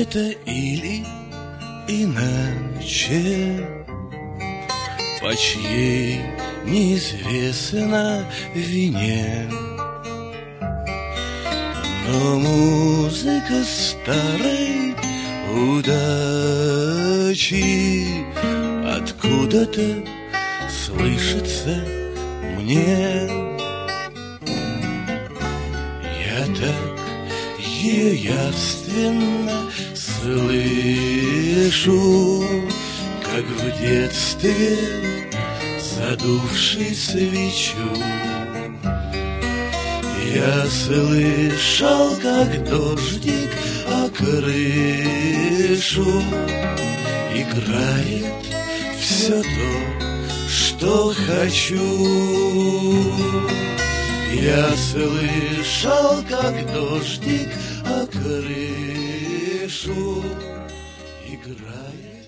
это или иначе, по чьей неизвестно вине. Но музыка старой удачи откуда-то слышится мне. Я так ее явственно слышу, как в детстве задувший свечу. Я слышал, как дождик о крышу играет все то, что хочу. Я слышал, как дождик о крышу играет.